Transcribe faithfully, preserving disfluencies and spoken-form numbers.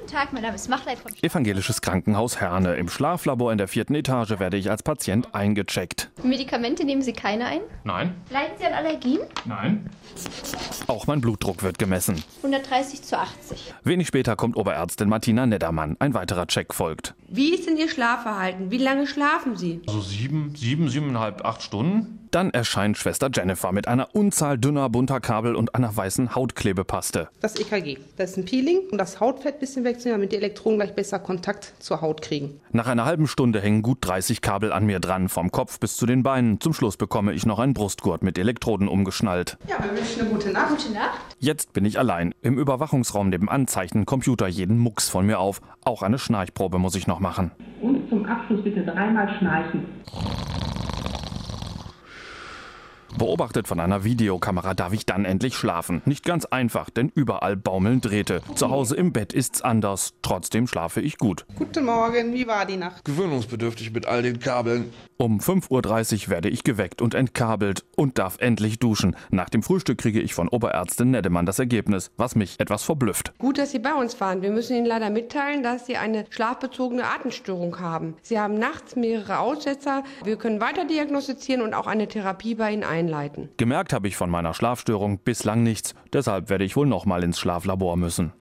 Guten Tag, mein Name ist Machleit vom Evangelisches Krankenhaus Herne. Im Schlaflabor in der vierten Etage werde ich als Patient eingecheckt. Medikamente nehmen Sie keine ein? Nein. Leiden Sie an Allergien? Nein. Auch mein Blutdruck wird gemessen. hundertdreißig zu achtzig. Wenig später kommt Oberärztin Martina Neddermann. Ein weiterer Check folgt. Wie ist denn Ihr Schlafverhalten? Wie lange schlafen Sie? So sieben, sieben, siebeneinhalb, acht Stunden. Dann erscheint Schwester Jennifer mit einer Unzahl dünner, bunter Kabel und einer weißen Hautklebepaste. Das E K G. Das ist ein Peeling, um das Hautfett ein bisschen wegzunehmen, damit die Elektroden gleich besser Kontakt zur Haut kriegen. Nach einer halben Stunde hängen gut dreißig Kabel an mir dran, vom Kopf bis zu den Beinen. Zum Schluss bekomme ich noch einen Brustgurt mit Elektroden umgeschnallt. Ja, wir wünschen eine gute Nacht. Gute Nacht. Jetzt bin ich allein. Im Überwachungsraum nebenan zeichnen Computer jeden Mucks von mir auf. Auch eine Schnarchprobe muss ich noch machen. Und zum Abschluss bitte dreimal schnarchen. Beobachtet von einer Videokamera darf ich dann endlich schlafen. Nicht ganz einfach, denn überall baumeln Drähte. Zu Hause im Bett ist's anders. Trotzdem schlafe ich gut. Guten Morgen, wie war die Nacht? Gewöhnungsbedürftig mit all den Kabeln. Um fünf Uhr dreißig werde ich geweckt und entkabelt und darf endlich duschen. Nach dem Frühstück kriege ich von Oberärztin Neddemann das Ergebnis, was mich etwas verblüfft. Gut, dass Sie bei uns waren. Wir müssen Ihnen leider mitteilen, dass Sie eine schlafbezogene Atemstörung haben. Sie haben nachts mehrere Aussetzer. Wir können weiter diagnostizieren und auch eine Therapie bei Ihnen einleiten. Gemerkt habe ich von meiner Schlafstörung bislang nichts. Deshalb werde ich wohl noch mal ins Schlaflabor müssen.